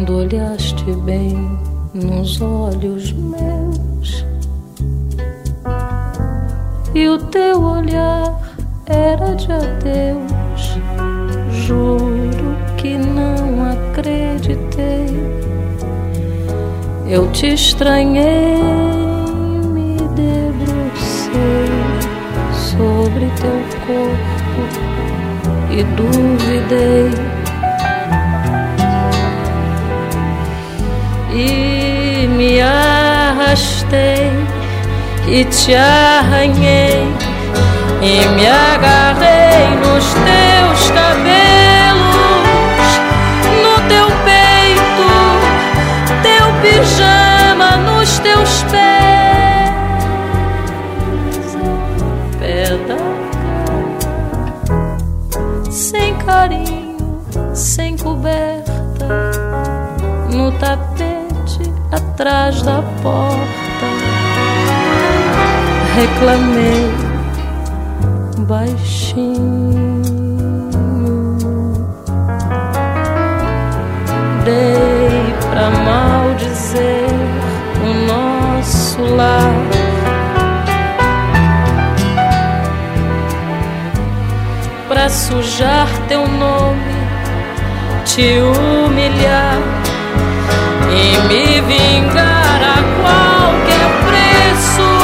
quando olhaste bem nos olhos meus, e o teu olhar era de adeus. Juro que não acreditei. Eu te estranhei, me debrucei sobre teu corpo e duvidei. E me arrastei e te arranhei e me agarrei nos teus cabelos, no teu peito, teu pijama nos teus pés, pé da cama, sem carinho, sem coberta, no tapete atrás da porta. Reclamei baixinho, dei pra maldizer o nosso lar. Pra sujar teu nome, te humilhar e me vingar a qualquer preço.